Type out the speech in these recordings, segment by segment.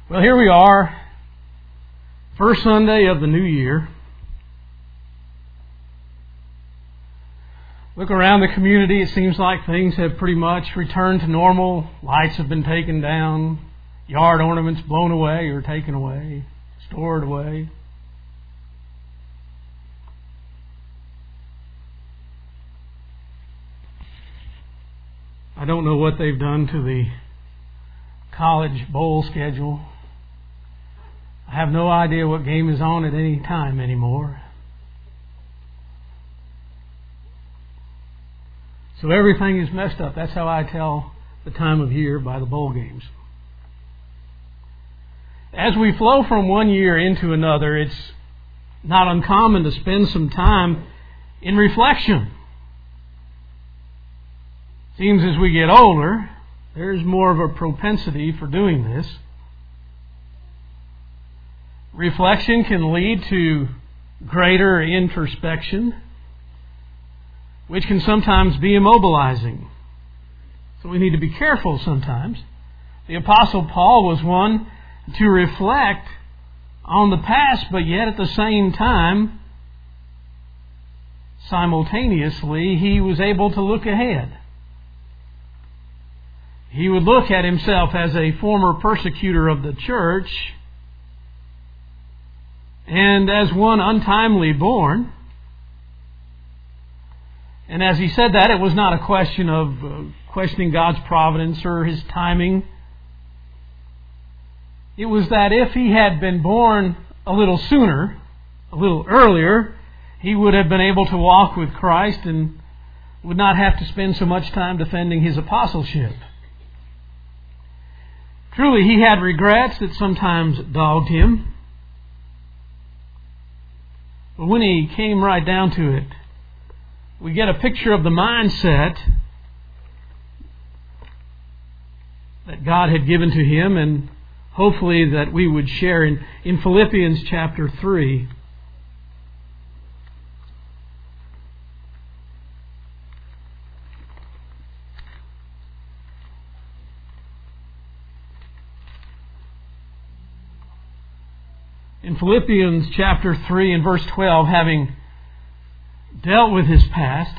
Well, here we are, first Sunday of the new year. Look around the community, it seems like things have pretty much returned to normal. Lights have been taken down, yard ornaments blown away or taken away, stored away. I don't know what they've done to the college bowl schedule. I have no idea what game is on at any time anymore. So everything is messed up. That's how I tell the time of year, by the bowl games. As we flow from one year into another, it's not uncommon to spend some time in reflection. Seems as we get older, there's more of a propensity for doing this. Reflection can lead to greater introspection, which can sometimes be immobilizing. So we need to be careful sometimes. The Apostle Paul was one to reflect on the past, but yet at the same time, simultaneously, he was able to look ahead. He would look at himself as a former persecutor of the church and as one untimely born. And as he said that, it was not a question of questioning God's providence or His timing. It was that if he had been born a little sooner, a little earlier, he would have been able to walk with Christ and would not have to spend so much time defending his apostleship. Truly, he had regrets that sometimes dogged him. But when he came right down to it, we get a picture of the mindset that God had given to him, and hopefully that we would share in Philippians chapter 3. In Philippians chapter 3 and verse 12, having dealt with his past,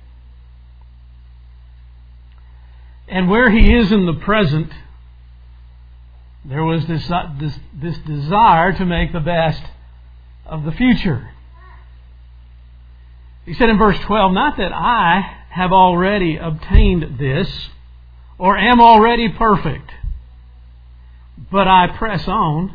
and where he is in the present, there was this desire to make the best of the future. He said in verse 12, "Not that I have already obtained this, or am already perfect, but I press on.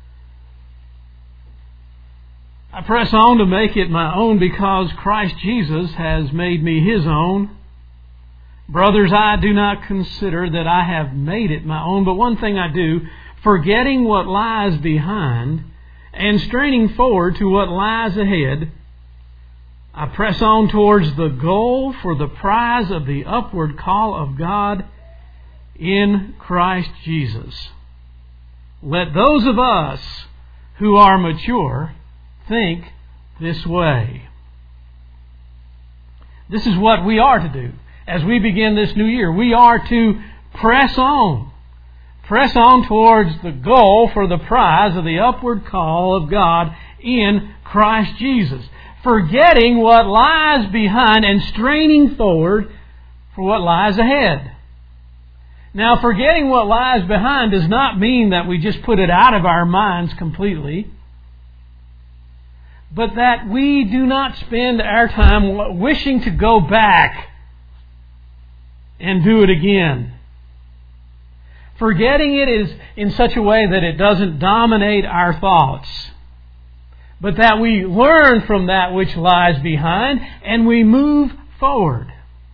I press on to make it my own because Christ Jesus has made me His own. Brothers, I do not consider that I have made it my own, but one thing I do, forgetting what lies behind and straining forward to what lies ahead, I press on towards the goal for the prize of the upward call of God in Christ Jesus. Let those of us who are mature think this way." This is what we are to do as we begin this new year. We are to press on. Press on towards the goal for the prize of the upward call of God in Christ Jesus. Forgetting what lies behind and straining forward for what lies ahead. Now, forgetting what lies behind does not mean that we just put it out of our minds completely, but that we do not spend our time wishing to go back and do it again. Forgetting it is in such a way that it doesn't dominate our thoughts, but that we learn from that which lies behind and we move forward.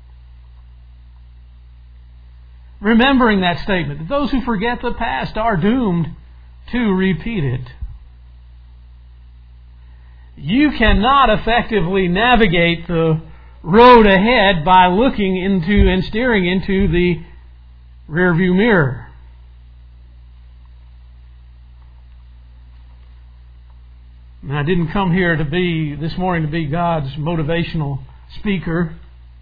Remembering that statement, that those who forget the past are doomed to repeat it. You cannot effectively navigate the road ahead by looking into and steering into the rearview mirror. And I didn't come here this morning to be God's motivational speaker,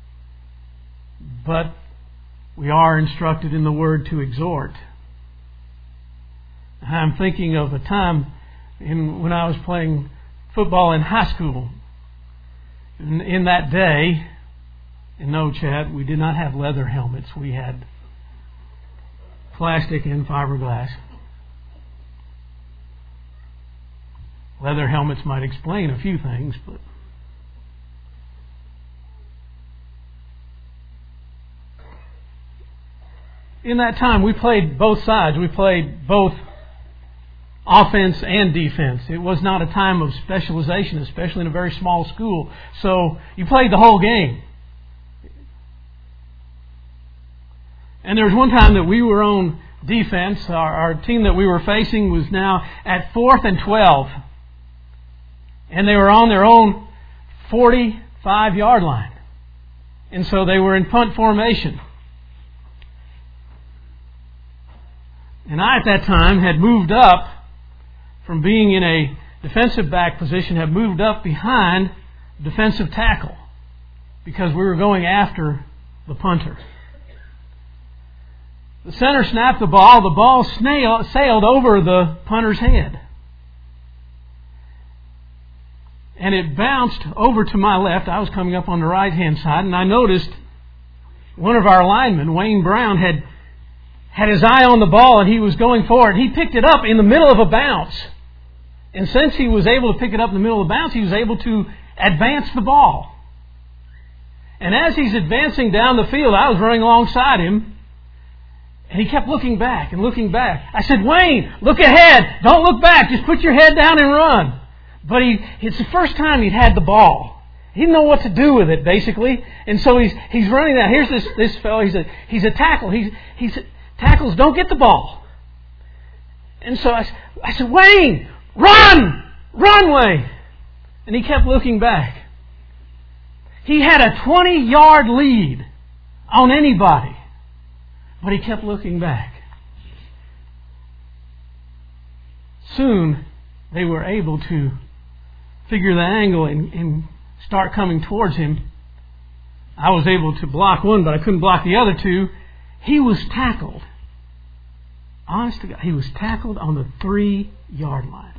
but we are instructed in the Word to exhort. I'm thinking of a time when I was playing football in high school. In that day, and no, Chad, we did not have leather helmets. We had plastic and fiberglass. Leather helmets might explain a few things, but in that time we played both sides. We played both offense and defense. It was not a time of specialization, especially in a very small school. So you played the whole game. And there was one time that we were on defense. Our team that we were facing was now at 4th and 12. And they were on their own 45-yard line. And so they were in punt formation. And I, at that time, had moved up from being in a defensive back position, had moved up behind defensive tackle because we were going after the punter. The center snapped the ball sailed over the punter's head. And it bounced over to my left. I was coming up on the right-hand side, and I noticed one of our linemen, Wayne Brown, had his eye on the ball, and he was going forward. He picked it up in the middle of a bounce. And since he was able to pick it up in the middle of the bounce, he was able to advance the ball. And as he's advancing down the field, I was running alongside him, and he kept looking back and looking back. I said, "Wayne, look ahead. Don't look back. Just put your head down and run." But it's the first time he'd had the ball. He didn't know what to do with it, basically. And so he's running down. Here's this fellow. He's a tackle. Tackles don't get the ball. And so I said, "Wayne, run! Run, Wayne!" And he kept looking back. He had a 20-yard lead on anybody, but he kept looking back. Soon, they were able to figure the angle and start coming towards him. I was able to block one, but I couldn't block the other two. He was tackled. Honest to God, he was tackled on the 3-yard line.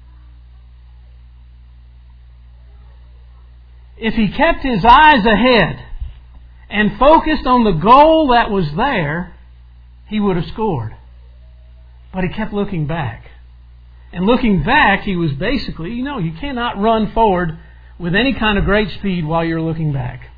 If he kept his eyes ahead and focused on the goal that was there, he would have scored. But he kept looking back. And looking back, he was basically, you cannot run forward with any kind of great speed while you're looking back.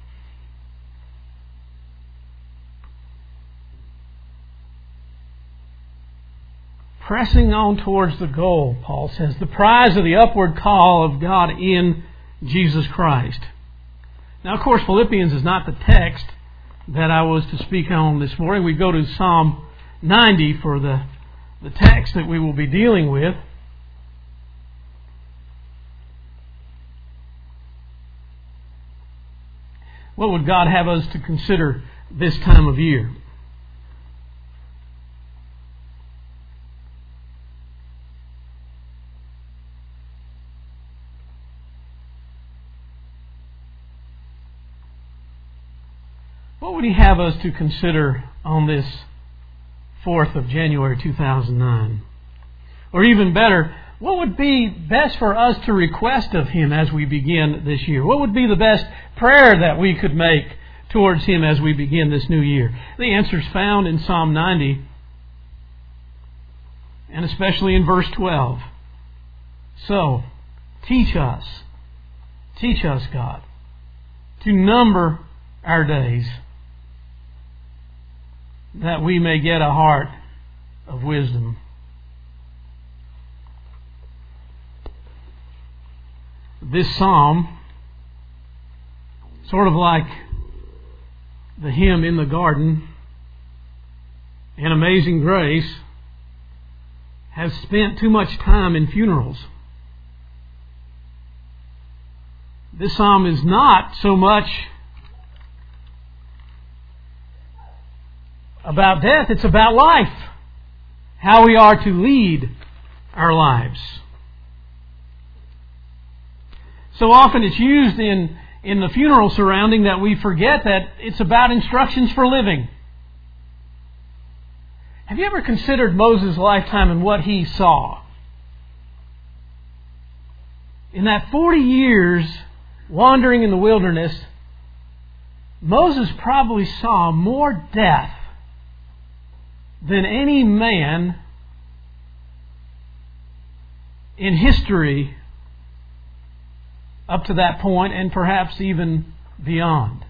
Pressing on towards the goal, Paul says, the prize of the upward call of God in Jesus Christ. Now, of course, Philippians is not the text that I was to speak on this morning. We go to Psalm 90 for the text that we will be dealing with. What would God have us to consider this time of year? What would He have us to consider on this 4th of January 2009? Or even better, what would be best for us to request of Him as we begin this year? What would be the best prayer that we could make towards Him as we begin this new year? The answer is found in Psalm 90, and especially in verse 12. So, teach us, God, to number our days, that we may get a heart of wisdom. This psalm, sort of like the hymn in the garden and Amazing Grace, has spent too much time in funerals. This psalm is not so much about death, it's about life. How we are to lead our lives. So often it's used in the funeral surrounding that we forget that it's about instructions for living. Have you ever considered Moses' lifetime and what he saw? In that 40 years wandering in the wilderness, Moses probably saw more death than any man in history up to that point, and perhaps even beyond.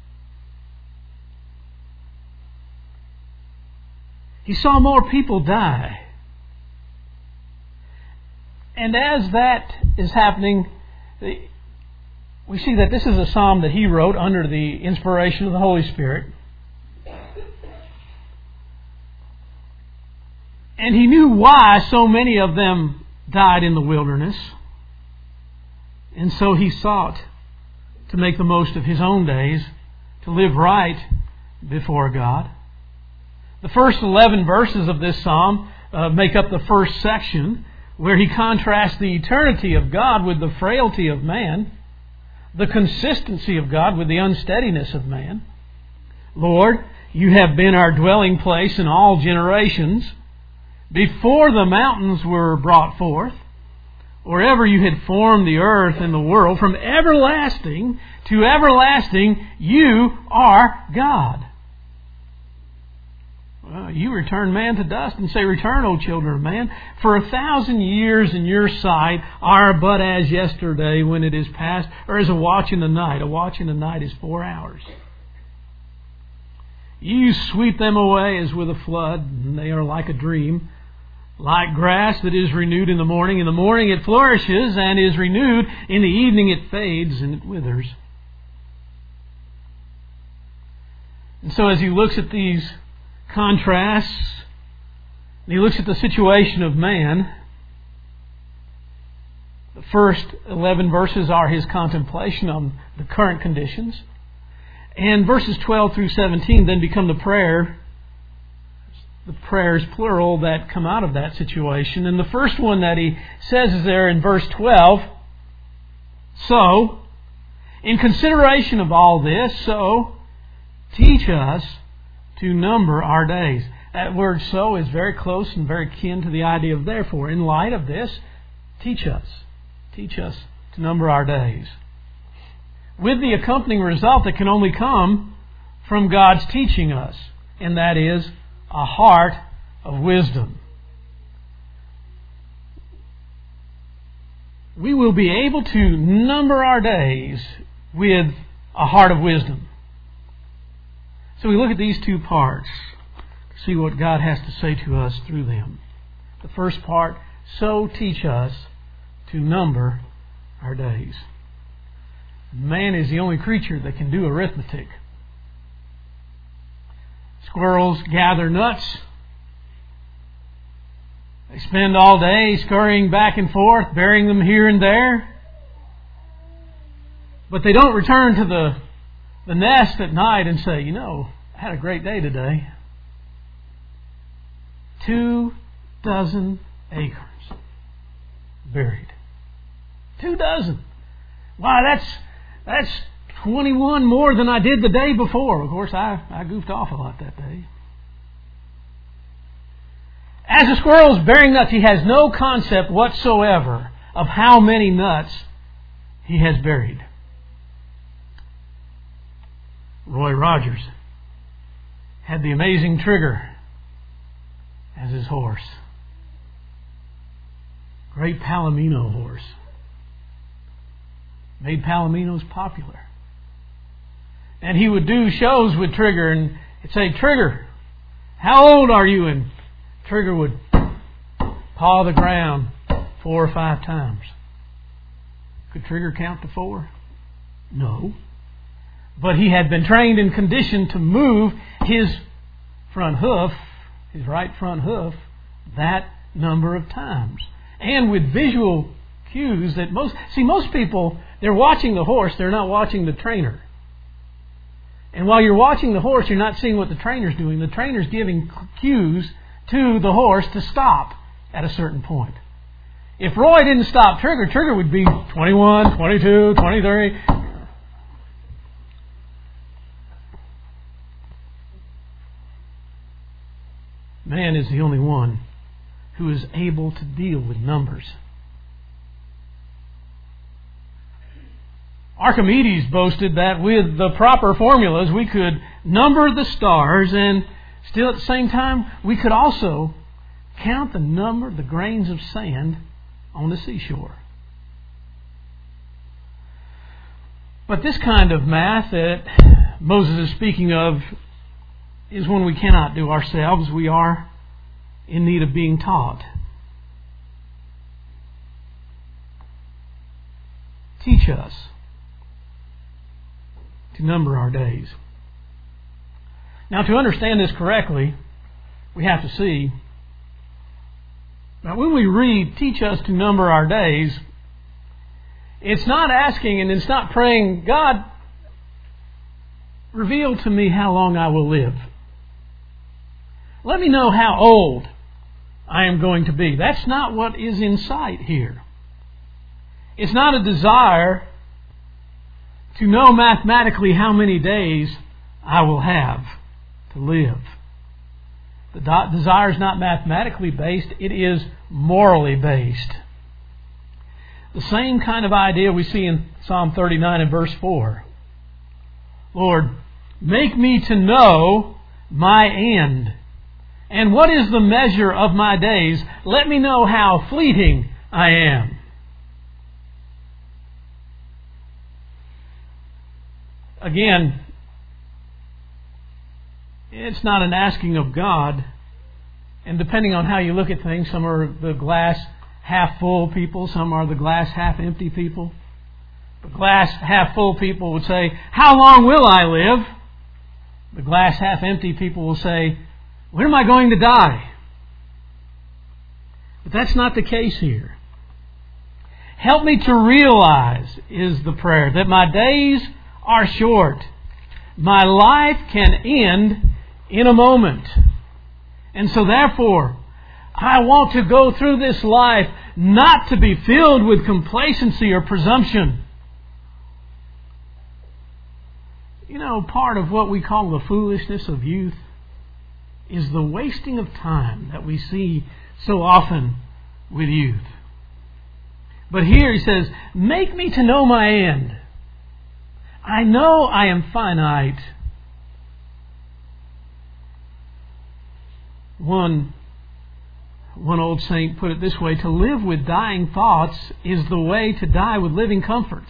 He saw more people die. And as that is happening, we see that this is a psalm that he wrote under the inspiration of the Holy Spirit. And he knew why so many of them died in the wilderness. And so he sought to make the most of his own days, to live right before God. The first 11 verses of this psalm make up the first section, where he contrasts the eternity of God with the frailty of man, the consistency of God with the unsteadiness of man. Lord, you have been our dwelling place in all generations. Before the mountains were brought forth, or ever you had formed the earth and the world, from everlasting to everlasting, you are God. Well, you return man to dust and say, return, O children of man. For 1,000 years in your sight are but as yesterday when it is past, or as a watch in the night. A watch in the night is 4 hours. You sweep them away as with a flood, and they are like a dream. Like grass that is renewed in the morning. In the morning it flourishes and is renewed. In the evening it fades and it withers. And so as he looks at these contrasts, and he looks at the situation of man, the first 11 verses are his contemplation on the current conditions. And verses 12 through 17 then become the prayers, plural, that come out of that situation. And the first one that he says is there in verse 12. So, in consideration of all this, so, teach us to number our days. That word so is very close and very kin to the idea of therefore. In light of this, teach us. Teach us to number our days. With the accompanying result that can only come from God's teaching us, and that is a heart of wisdom. We will be able to number our days with a heart of wisdom. So we look at these two parts to see what God has to say to us through them. The first part, so teach us to number our days. Man is the only creature that can do arithmetic. Squirrels gather nuts. They spend all day scurrying back and forth, burying them here and there. But they don't return to the nest at night and say, I had a great day today. 24 acres buried. 24. Why, that's 21 more than I did the day before. Of course, I goofed off a lot that day. As a squirrel is bearing nuts, he has no concept whatsoever of how many nuts he has buried. Roy Rogers had the amazing Trigger as his horse. Great Palomino horse. Made Palominos popular. And he would do shows with Trigger and he'd say, Trigger, how old are you? And Trigger would paw the ground 4 or 5 times. Could Trigger count to 4? No. But he had been trained and conditioned to move his front hoof, his right front hoof, that number of times. And with visual cues that most people, they're watching the horse, they're not watching the trainer. And while you're watching the horse, you're not seeing what the trainer's doing. The trainer's giving cues to the horse to stop at a certain point. If Roy didn't stop Trigger, Trigger would be 21, 22, 23. Man is the only one who is able to deal with numbers. Archimedes boasted that with the proper formulas we could number the stars, and still at the same time we could also count the grains of sand on the seashore. But this kind of math that Moses is speaking of is one we cannot do ourselves. We are in need of being taught. Teach us to number our days. Now, to understand this correctly, we have to see that when we read, teach us to number our days, it's not asking and it's not praying, God, reveal to me how long I will live. Let me know how old I am going to be. That's not what is in sight here. It's not a desire to know mathematically how many days I will have to live. The desire is not mathematically based, it is morally based. The same kind of idea we see in Psalm 39 and verse 4. Lord, make me to know my end. And what is the measure of my days? Let me know how fleeting I am. Again, it's not an asking of God. And depending on how you look at things, some are the glass half full people, some are the glass half empty people. The glass half full people would say, how long will I live? The glass half empty people will say, when am I going to die? But that's not the case here. Help me to realize, is the prayer, that my days are short. My life can end in a moment. And so therefore, I want to go through this life not to be filled with complacency or presumption. You know, part of what we call the foolishness of youth is the wasting of time that we see so often with youth. But here he says, make me to know my end. I know I am finite. One old saint put it this way, to live with dying thoughts is the way to die with living comforts.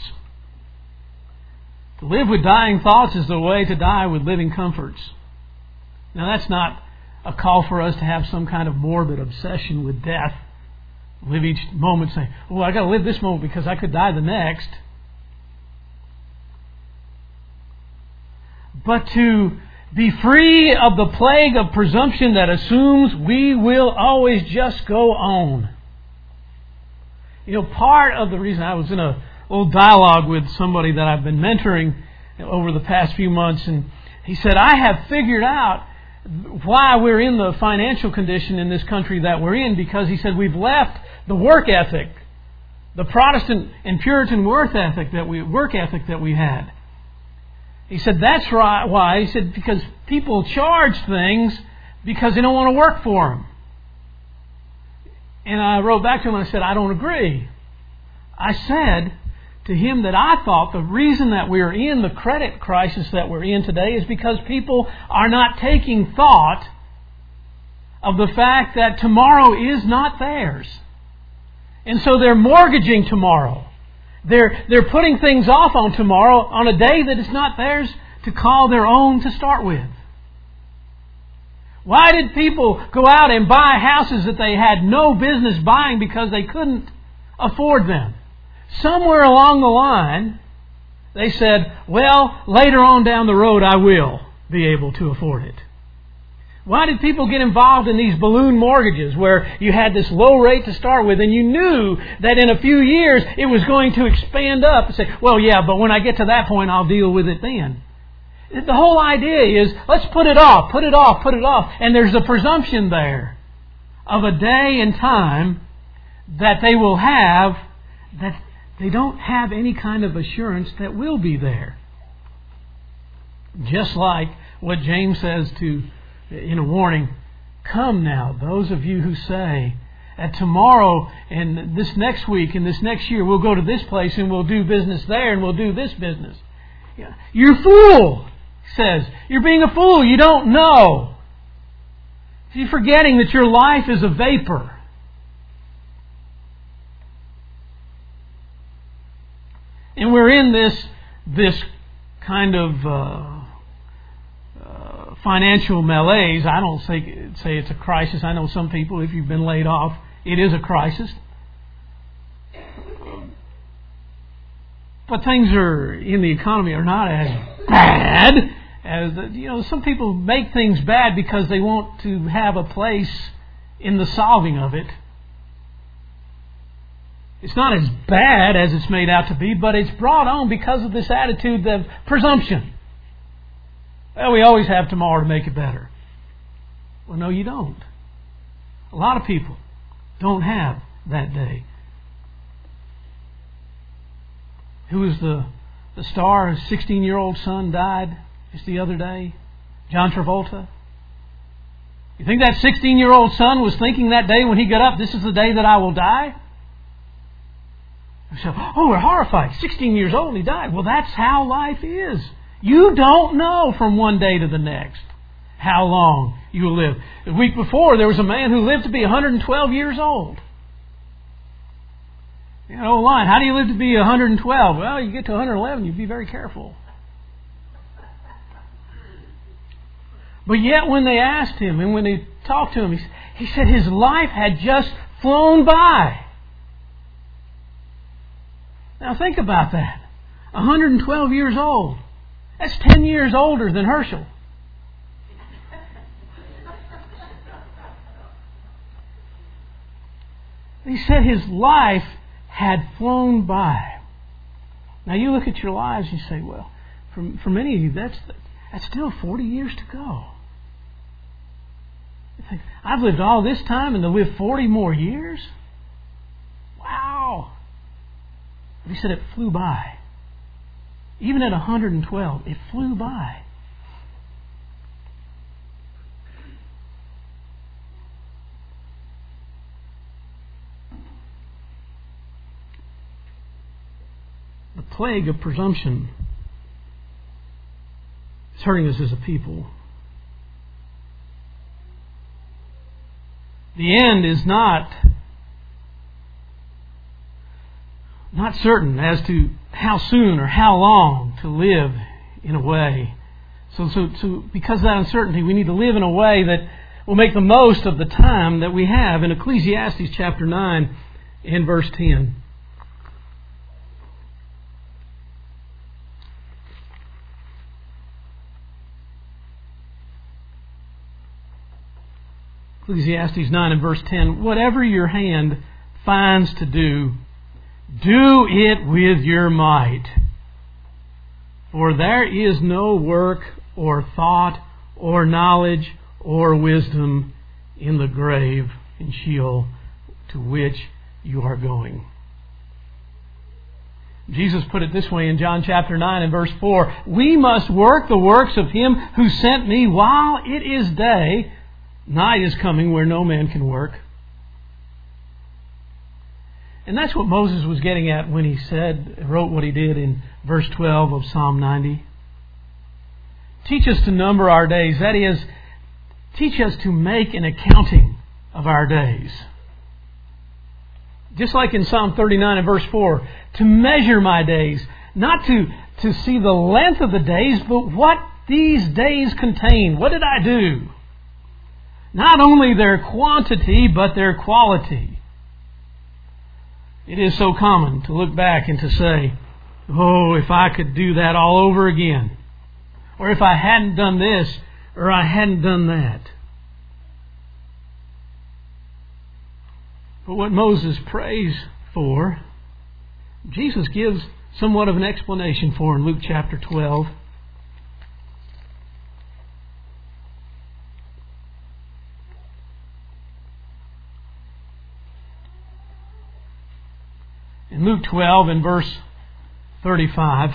To live with dying thoughts is the way to die with living comforts. Now that's not a call for us to have some kind of morbid obsession with death. Live each moment saying, oh, I got to live this moment because I could die the next. But to be free of the plague of presumption that assumes we will always just go on. You know, part of the reason I was in a little dialogue with somebody that I've been mentoring over the past few months, and he said, I have figured out why we're in the financial condition in this country that we're in, because he said we've left the work ethic, the Protestant and Puritan work ethic that we had. He said that's right. Why? He said because people charge things because they don't want to work for them. And I wrote back to him and I said, I don't agree. I said to him that I thought the reason that we're in the credit crisis that we're in today is because people are not taking thought of the fact that tomorrow is not theirs. And so they're mortgaging tomorrow. They're putting things off on tomorrow on a day that is not theirs to call their own to start with. Why did people go out and buy houses that they had no business buying because they couldn't afford them? Somewhere along the line, they said, well, later on down the road I will be able to afford it. Why did people get involved in these balloon mortgages where you had this low rate to start with and you knew that in a few years it was going to expand up and say, well, yeah, but when I get to that point, I'll deal with it then. The whole idea is, let's put it off. And there's a presumption there of a day and time that they will have that they don't have any kind of assurance that will be there. Just like what James says in a warning Come now, those of you who say that tomorrow and this next week and this next year we'll go to this place and we'll do business there and we'll do this business. You're a fool, he says. You're being a fool. You don't know. You're forgetting that your life is a vapor. And we're in this kind of financial malaise. I don't say it's a crisis. I know some people, if you've been laid off, it is a crisis. But things in the economy are not as bad as, some people make things bad because they want to have a place in the solving of it. It's not as bad as it's made out to be, but it's brought on because of this attitude of presumption. Well, we always have tomorrow to make it better. Well, no, you don't. A lot of people don't have that day. Who was the star? His 16-year-old son died just the other day. John Travolta. You think that 16-year-old son was thinking that day when he got up, this is the day that I will die? So, we're horrified. 16 years old and he died. Well, that's how life is. You don't know from one day to the next how long you will live. The week before, there was a man who lived to be 112 years old. Line, how do you live to be 112? Well, you get to 111, you be very careful. But yet when they asked him and when they talked to him, he said his life had just flown by. Now think about that. 112 years old. That's 10 years older than Herschel. He said his life had flown by. Now you look at your lives and you say, well, for many of you, that's still 40 years to go. You think, I've lived all this time and to live 40 more years? Wow. But he said it flew by. Even at 112, it flew by. The plague of presumption is hurting us as a people. The end is not certain as to how soon or how long to live in a way. So because of that uncertainty, we need to live in a way that will make the most of the time that we have. In Ecclesiastes chapter 9 and verse 10. Ecclesiastes 9 and verse 10. Whatever your hand finds to do, do it with your might. For there is no work or thought or knowledge or wisdom in the grave, in Sheol, to which you are going. Jesus put it this way in John chapter 9 and verse 4. We must work the works of Him who sent me while it is day. Night is coming where no man can work. And that's what Moses was getting at when he wrote what he did in verse 12 of Psalm 90. Teach us to number our days. That is, teach us to make an accounting of our days. Just like in Psalm 39 and verse 4, to measure my days. Not to see the length of the days, but what these days contain. What did I do? Not only their quantity, but their quality. It is so common to look back and to say, oh, if I could do that all over again. Or if I hadn't done this, or I hadn't done that. But what Moses prays for, Jesus gives somewhat of an explanation for in Luke chapter 12. In Luke 12 and verse 35,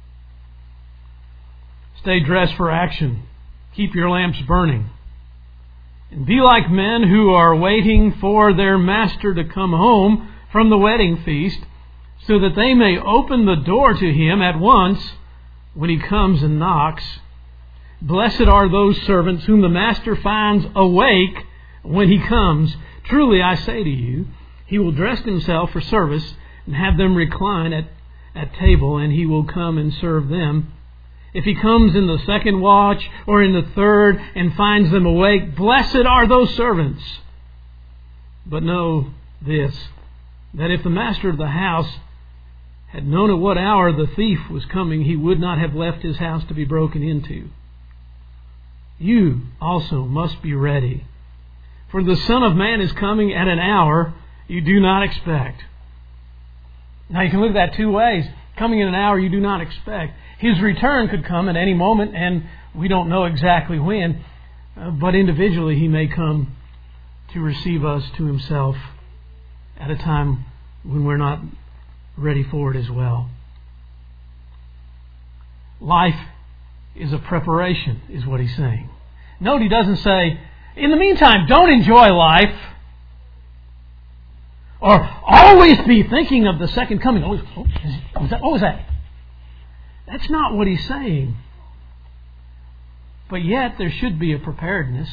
stay dressed for action. Keep your lamps burning. And be like men who are waiting for their master to come home from the wedding feast, so that they may open the door to him at once when he comes and knocks. Blessed are those servants whom the master finds awake when he comes. Truly I say to you, he will dress himself for service and have them recline at table, and he will come and serve them. If he comes in the second watch or in the third and finds them awake, blessed are those servants. But know this, that if the master of the house had known at what hour the thief was coming, he would not have left his house to be broken into. You also must be ready, for the Son of Man is coming at an hour you do not expect. Now you can look at that two ways. Coming in an hour you do not expect. His return could come at any moment, and we don't know exactly when, but individually He may come to receive us to Himself at a time when we're not ready for it as well. Life is a preparation, is what He's saying. Note He doesn't say, in the meantime, don't enjoy life, or always be thinking of the second coming. What was that? That's not what He's saying. But yet there should be a preparedness.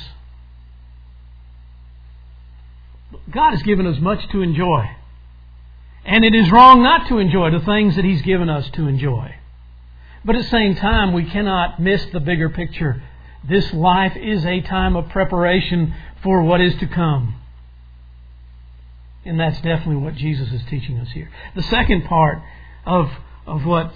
God has given us much to enjoy. And it is wrong not to enjoy the things that He's given us to enjoy. But at the same time, we cannot miss the bigger picture. This life is a time of preparation for what is to come. And that's definitely what Jesus is teaching us here. The second part of what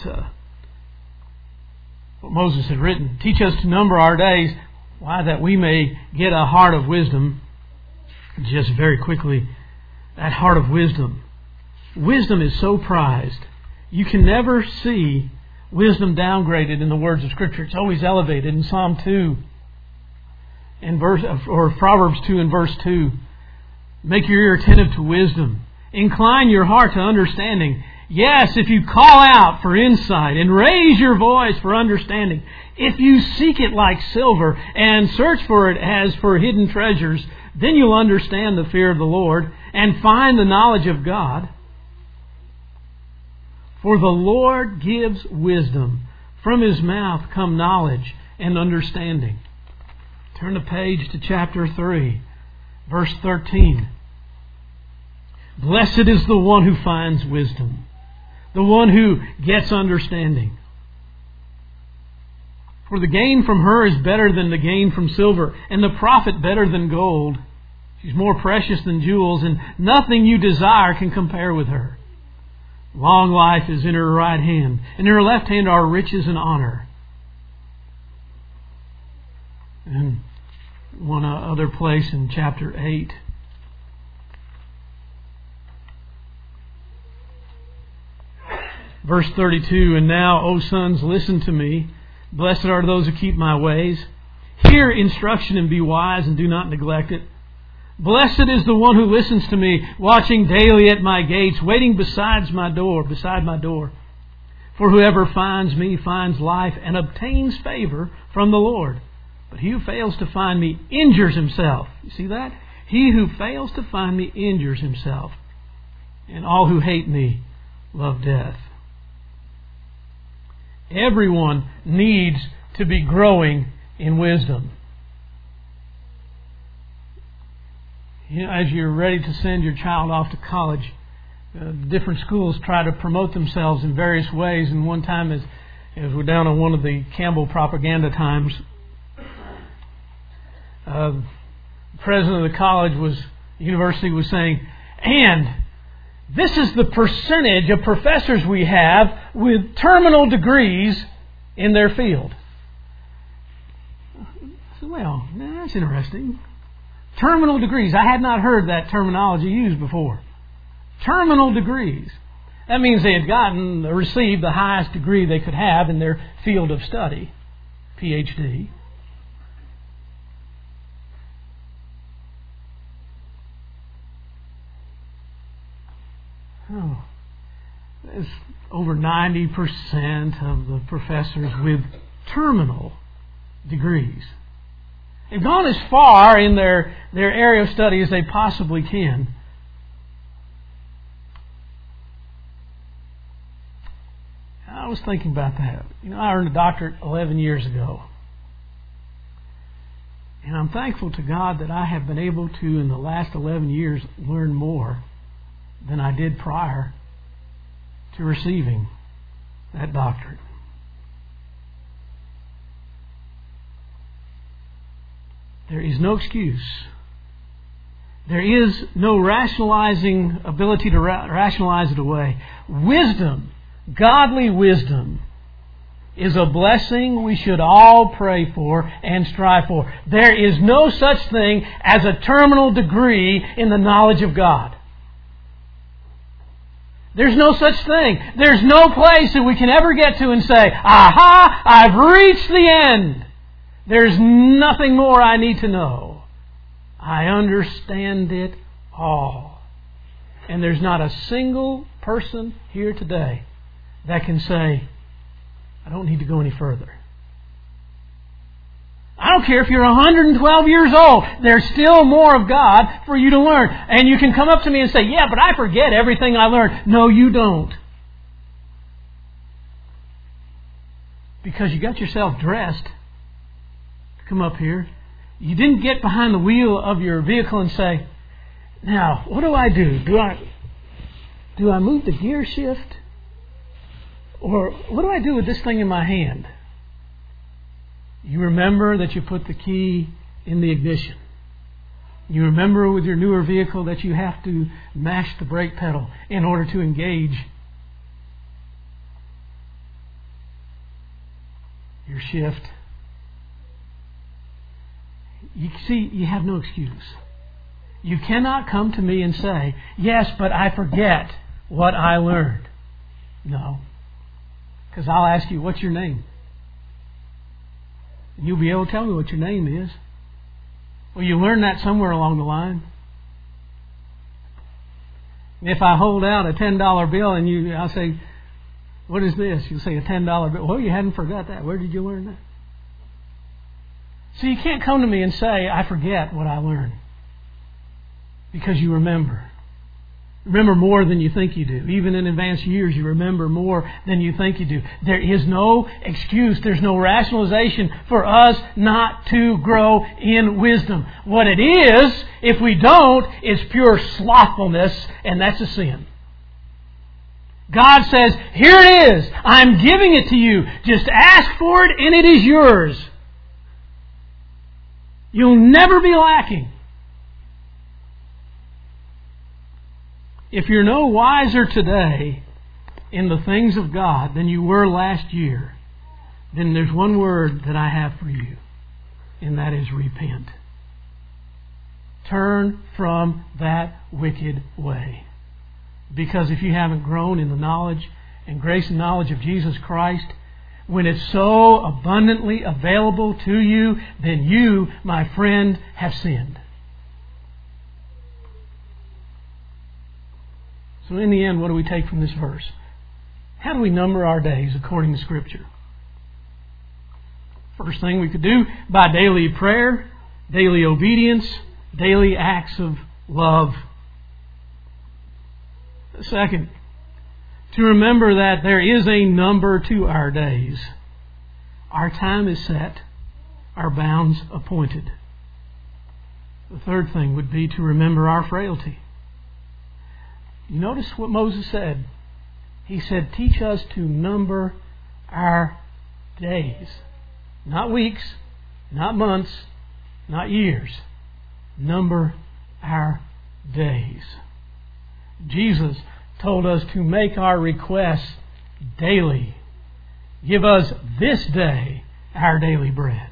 Moses had written, teach us to number our days. Why? That we may get a heart of wisdom. Just very quickly, that heart of wisdom. Wisdom is so prized. You can never see wisdom downgraded in the words of Scripture. It's always elevated. In Psalm 2, or Proverbs 2 and verse 2, make your ear attentive to wisdom. Incline your heart to understanding. Yes, if you call out for insight and raise your voice for understanding, if you seek it like silver and search for it as for hidden treasures, then you'll understand the fear of the Lord and find the knowledge of God. For the Lord gives wisdom. From His mouth come knowledge and understanding. Turn the page to chapter 3, verse 13. Blessed is the one who finds wisdom, the one who gets understanding. For the gain from her is better than the gain from silver, and the profit better than gold. She's more precious than jewels, and nothing you desire can compare with her. Long life is in her right hand, and in her left hand are riches and honor. And one other place in chapter 8. Verse 32, and now, O sons, listen to me. Blessed are those who keep my ways. Hear instruction and be wise, and do not neglect it. Blessed is the one who listens to me, watching daily at my gates, waiting beside my door. For whoever finds me finds life and obtains favor from the Lord. But he who fails to find me injures himself. You see that? He who fails to find me injures himself. And all who hate me love death. Everyone needs to be growing in wisdom. You know, as you're ready to send your child off to college, different schools try to promote themselves in various ways. And one time, as we're down on one of the Campbell propaganda times, the president of the university was saying, and this is the percentage of professors we have with terminal degrees in their field. So, well, that's interesting. Terminal degrees. I had not heard that terminology used before. Terminal degrees. That means they had received the highest degree they could have in their field of study. PhD. Oh, there's over 90% of the professors with terminal degrees. They've gone as far in their area of study as they possibly can. I was thinking about that. I earned a doctorate 11 years ago. And I'm thankful to God that I have been able to, in the last 11 years, learn more than I did prior to receiving that doctorate. There is no excuse. There is no rationalizing ability to rationalize it away. Wisdom, godly wisdom, is a blessing we should all pray for and strive for. There is no such thing as a terminal degree in the knowledge of God. There's no such thing. There's no place that we can ever get to and say, aha, I've reached the end. There's nothing more I need to know. I understand it all. And there's not a single person here today that can say, I don't need to go any further. I don't care if you're 112 years old. There's still more of God for you to learn. And you can come up to me and say, yeah, but I forget everything I learned. No, you don't. Because you got yourself dressed to come up here. You didn't get behind the wheel of your vehicle and say, now, what do I do? Do I move the gear shift? Or what do I do with this thing in my hand? You remember that you put the key in the ignition. You remember with your newer vehicle that you have to mash the brake pedal in order to engage your shift. You see, you have no excuse. You cannot come to me and say, yes, but I forget what I learned. No. Because I'll ask you, what's your name? And you'll be able to tell me what your name is. Well, you learned that somewhere along the line. And if I hold out a $10 bill and I'll say, what is this? You'll say a $10 bill. Well, you hadn't forgot that. Where did you learn that? So you can't come to me and say, I forget what I learned. Because you remember. Remember more than you think you do. Even in advanced years, you remember more than you think you do. There is no excuse. There's no rationalization for us not to grow in wisdom. What it is, if we don't, is pure slothfulness, and that's a sin. God says, here it is. I'm giving it to you. Just ask for it, and it is yours. You'll never be lacking. If you're no wiser today in the things of God than you were last year, then there's one word that I have for you, and that is repent. Turn from that wicked way. Because if you haven't grown in the knowledge and grace and knowledge of Jesus Christ, when it's so abundantly available to you, then you, my friend, have sinned. So in the end, what do we take from this verse? How do we number our days according to Scripture? First thing we could do, by daily prayer, daily obedience, daily acts of love. Second, to remember that there is a number to our days. Our time is set, our bounds appointed. The third thing would be to remember our frailty. You notice what Moses said. He said, teach us to number our days. Not weeks, not months, not years. Number our days. Jesus told us to make our requests daily. Give us this day our daily bread.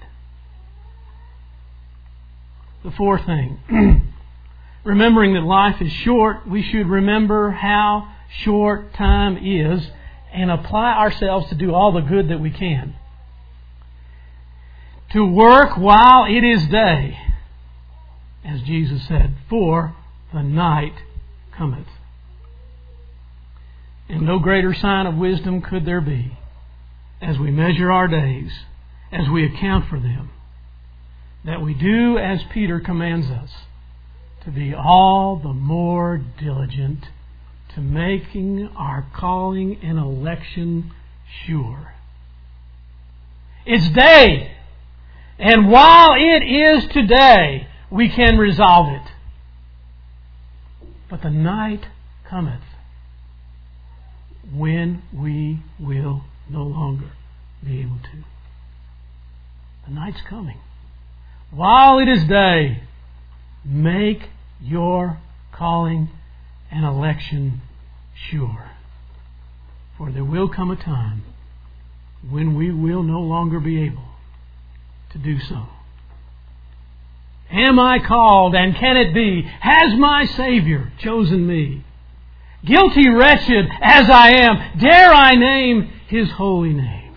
The fourth thing, remembering that life is short, we should remember how short time is and apply ourselves to do all the good that we can. To work while it is day, as Jesus said, for the night cometh. And no greater sign of wisdom could there be as we measure our days, as we account for them, that we do as Peter commands us, to be all the more diligent to making our calling and election sure. It's day, and while it is today, we can resolve it. But the night cometh when we will no longer be able to. The night's coming. While it is day, make your calling and election sure. For there will come a time when we will no longer be able to do so. Am I called, and can it be? Has my Savior chosen me? Guilty, wretched as I am, dare I name His holy name?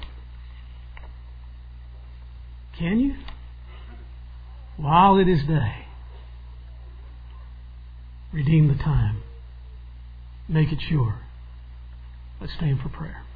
Can you? While it is day, redeem the time. Make it sure. Let's stand for prayer.